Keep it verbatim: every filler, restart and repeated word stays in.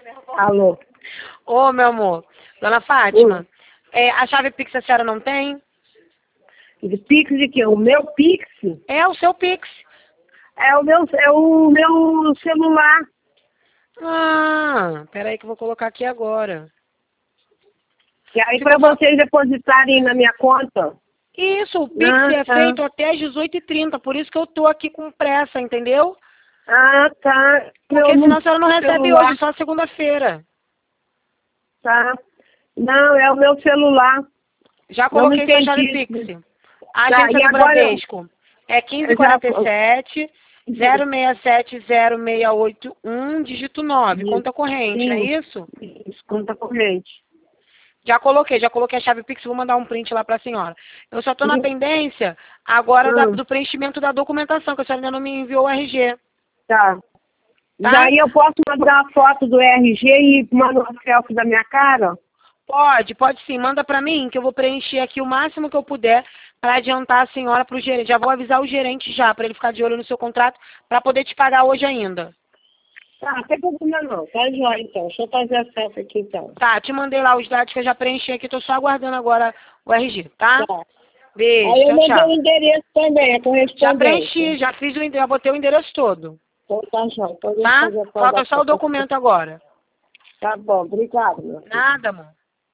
Alô? Ô, meu amor. Dona Fátima, hum. é, a chave Pix a senhora não tem? De Pix de quê? O meu Pix? É o seu Pix. É o meu, é o meu celular. Ah, peraí que eu vou colocar aqui agora. E aí para vocês depositarem na minha conta? Isso, o Pix ah, é tá. feito até às dezoito e trinta, por isso que eu tô aqui com pressa, entendeu? Ah, tá. Porque meu senão a senhora não recebe celular. hoje, só segunda-feira. Tá. Não, é o meu celular. Já coloquei sua chave Pix. A tá, agência do Bradesco eu... é quinze quarenta e sete, zero seis sete, zero seis oito um, dígito nove, isso. Conta corrente, Sim. não é isso? Isso, conta corrente. Já coloquei, já coloquei a chave Pix, vou mandar um print lá para a senhora. Eu só estou na pendência agora hum. da, do preenchimento da documentação, que a senhora ainda não me enviou o R G. Tá. Tá? Daí eu posso mandar a foto do R G e mandar uma selfie da minha cara? Pode, pode sim. Manda para mim que eu vou preencher aqui o máximo que eu puder para adiantar a senhora para o gerente. Já vou avisar o gerente já, para ele ficar de olho no seu contrato, para poder te pagar hoje ainda. Tá, não tem problema não. Tá jóia então. Deixa eu fazer a selfie aqui então. Tá, te mandei lá os dados que eu já preenchi aqui. Tô só aguardando agora o R G, tá? Tá. Beijo, aí eu tchau, mandei tchau. o endereço também, a correspondência. Já preenchi, já fiz o endereço, já botei o endereço todo. Então tá jóia. Tá? Falta só o documento agora. Tá bom, obrigado, meu filho. Nada, amor.